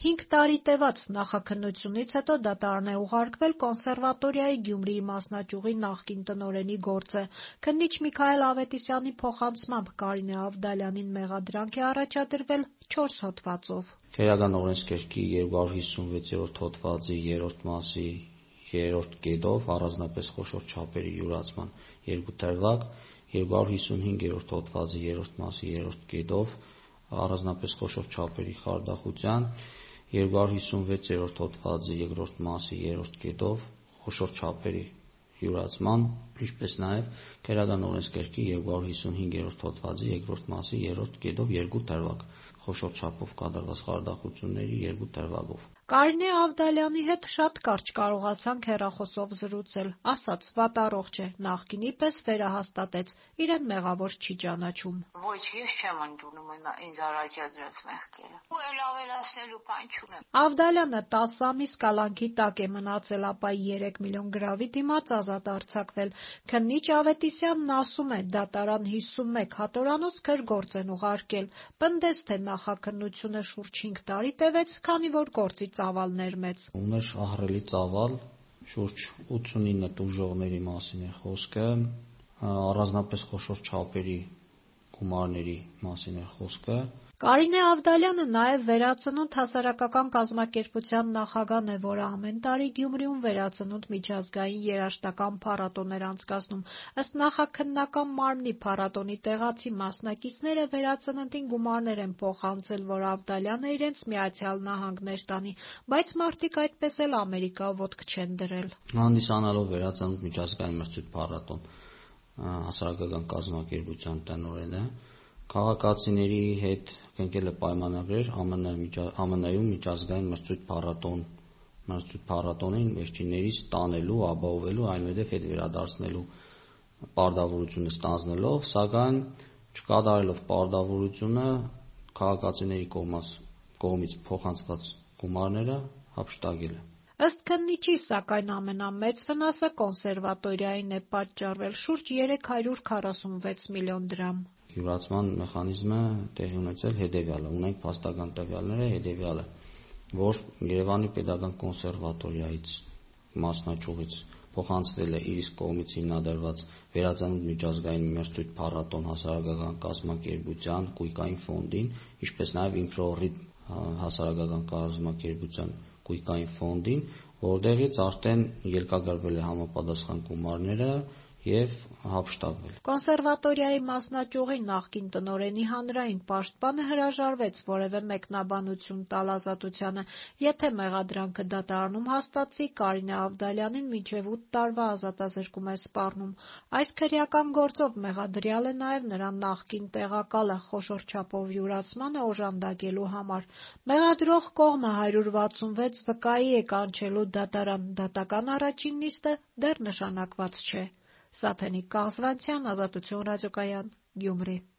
5 տարի տևած նախաքննությունից հետո դատարան է ուղարկվել կոնսերվատորիայի Գյումրիի մասնաճյուղի նախկին տնօրենի գործը։ Քննիչ Միքայել Ավետիսյանի փոխանցմամբ Կարինե Ավդալյանին մեղադրանք է առաջադրվել 4 հոդվածով։ Քերական օրենսգրքի 256-րդ հոդվածի 3-րդ մասի 3-րդ կետով առանձնապես խոշոր չափերի յուրացման 2 դրվագ, 255-րդ հոդվածի 3-րդ մասի 3-րդ կետով առանձնապես խոշոր չափերի խարդախության, 256-րդ հոդվածի 2-րդ մասի 3-րդ կետով խոշոր չափերի յուրացման, ինչպես նաև Քերական օրենսգրքի 255-րդ հոդվածի 2-րդ մասի 3-րդ կետով 2 դրվագ, խոշոր չափով կատարված խարդախությունների 2 դրվագով։ Կարինե Ավդալյանի հետ շատ կարճ կարողացանք հեռախոսով զրուցել, ասաց վատառողջ է, նախկինի պես վերահաստատեց, իրեն մեղավոր չի ճանաչում։ Ոչ, ես չեմ ընդունում ինձ առաջադրած մեղքերը։ Ու էլ ավելացնելու բան չունեմ։ Ավդալյանը 10 ամիս կալանքի տակ է մնացել, ապա 3 միլիոն գրավի դիմաց ազատ արձակվել։ Քննիչ Ավետիսյանն ասում է, դատարան 51 հատորանոց քրգործ են ուղարկել։ Պնդես, թե նախաքննությունը շուրջ 5 տարի տևեց, քանի որ գործի ծավալներ մեծ։ Ուներ ահռելի ծավալ, շուրջ 89 տուժողների մասին է խոսքը, առանձնապես խոշոր չափերի գումարների մասին է խոսքը։ Կարինե Ավդալյանը նաև Վերածնունդ հասարակական կազմակերպության նախագահն է, որը ամեն տարի Գյումրիում Վերածնունդ միջազգային երաժշտական փառատոն էր անցկացնում։ Ըստ նախաքննական մարմնի, փառատոնի տեղացի մասնակիցները Վերածննդին գումարներ են փոխանցել, որ Ավդալյանը իրենց Միացյալ Նահանգներ տանի, բայց մարդիկ այդպես էլ Ամերիկա ոտք չեն դրել։ Հանդիսանալով Վերածնունդ միջազգային մրցույթ փառատոն հասարակական կազմակերպության տնօրենը քաղաքացիների հետ կնքել է պայմանագրեր ԱՄՆ-ում միջազգային մրցույթ փառատոնին վերջիններիս տանելու, ապահովելու, այնուհետև հետ վերադարձնելու պարտավորությունը ստանձնելով, սակայն չկատարելով պարտավորությունը քաղաքացիների կողմից փոխանցված գումարները հափշտակել է։ Ըստ քննիչի, սակայն ամենամեծ վնասը կոնսերվատորիային է պատճառվել՝ շուրջ 346 միլիոն դրամ։ Յուրացման մեխանիզմը տեղի ունեցել հետևյալը, ունենք փաստական տվյալները հետևյալը, որ Երևանի Պետական կոնսերվատորիայից մասնաճյուղից փոխանցվել է իր իսկ կողմից հիմնադրված Վերածնունդ միջազգային մրցույթ փառատոն հասարակական կազմակերպության կույկային ֆոնդին, ինչպես նաև Ինֆրոռիթ հասարակական կազմակերպության կույկային ֆոնդին, որտեղից արդեն ելքագրվել է համապատասխան գումարները և հափշտակվել։ Կոնսերվատորիայի մասնաճյուղի նախկին տնօրենի հանրային պաշտպանը հրաժարվեց որևէ մեկնաբանություն տալ ազատությանը, եթե մեղադրանքը դատարանում հաստատվի, Կարինե Ավդալյանին մինչև 8 տարվա ազատազրկում է սպառնում։ Այս քրեական գործով մեղադրյալ է նաև նրա նախկին տեղակալը խոշոր չափով յուրացմանը օժանդակելու համար։ Մեղադրող կողմը 166 վկայի է կանչելու դատարան, դատական առաջին նիստը դեռ նշանակված չէ։ Սաթենիկ Կաղզվանցյան, Ազատություն ռադիոկայան, Գյումրի։